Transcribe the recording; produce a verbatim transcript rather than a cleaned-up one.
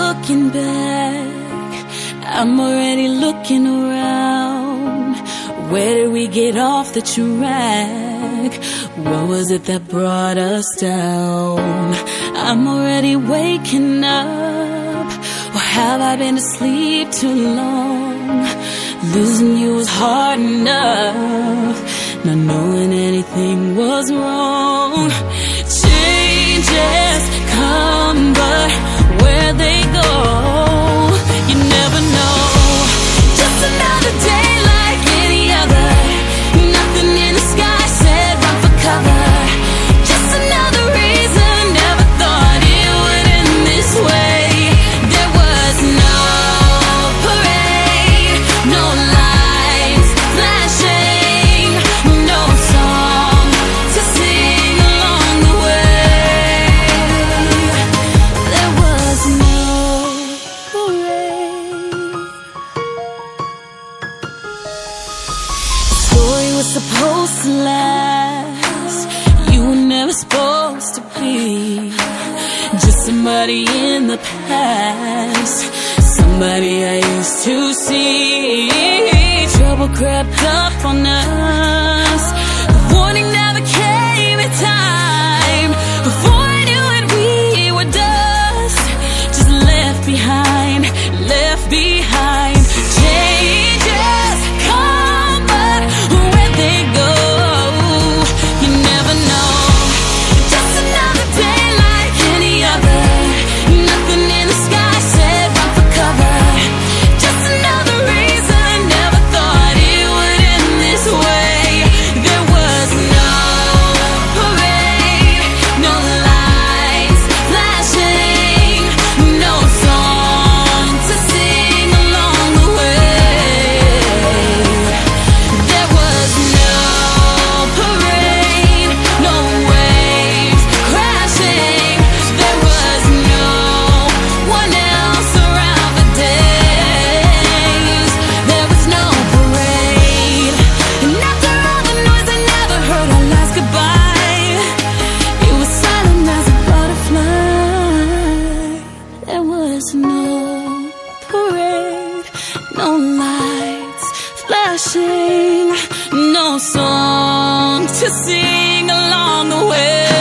looking back, I'm already looking around. Where did we get off the track? What was it that brought us down? I'm already waking up, or have I been asleep too long? Losing you was hard enough, not knowing anything was wrong. Changes come, but where they go, you never know. Just another day like any other. Nothing in the sky said run for cover. Just another reason, never thought it would end this way. There was no parade, no lights flashing, no song to sing along the way. There was no parade. The story was supposed to last. You were never supposed to be just somebody in the past, somebody I used to see. Trouble crept up on us, the warning never came in time. Before I knew it, we were dust, just left behind, left behind. Changes come, but where they go, you never know. Just another day like any other. Nothing in the sky said run for cover. Just another reason, never thought it would end this way. There was no parade, no lights flashing, no song to sing along the way. There was no parade, no waves crashing. There was no one else around for days. There was no parade, and after all the noise I never heard our last goodbye. It was silent as a butterfly. There was no parade, no lights flashing, no song to sing along the way.